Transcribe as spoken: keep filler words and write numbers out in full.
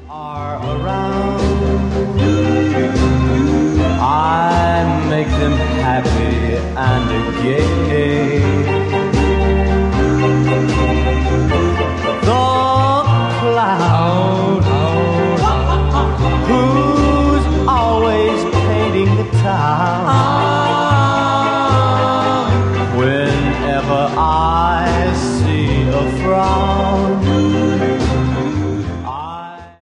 are around. I make them happy and gay.